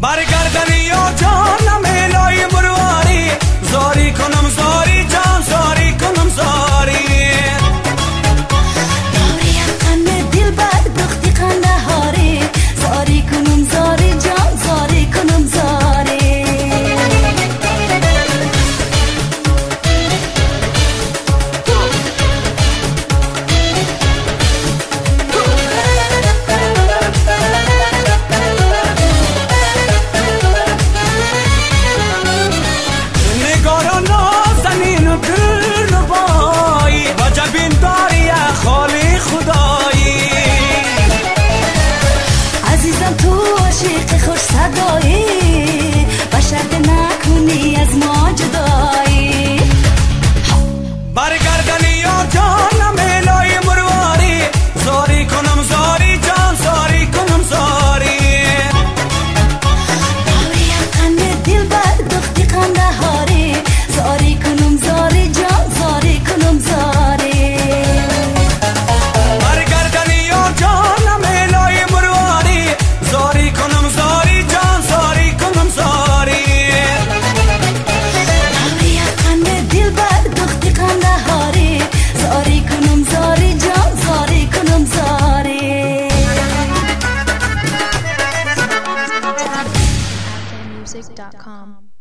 برگردنی یا جانم الهی مرواری زاری کنم زاری جان زاری کنم زاری داری قند دل بر دختی قند هاری زاری کنم زاری جان زاری کنم زاری خوش صدایی بشرد نکنی از ما جدایی برگردنی یا جانم الهی مرواری زاری کنم زاری جان زاری کنم زاری داری قند دل بر دختی قند هاری زاری کنم زاری جان زاری کنم زاری برگردنی یا جانم الهی مرواری زاری کنم زاری جان زاری کنم زاری داری قند دل بر دختی قند هاری زاری کنم زاری جان زاری کنم زاری music.com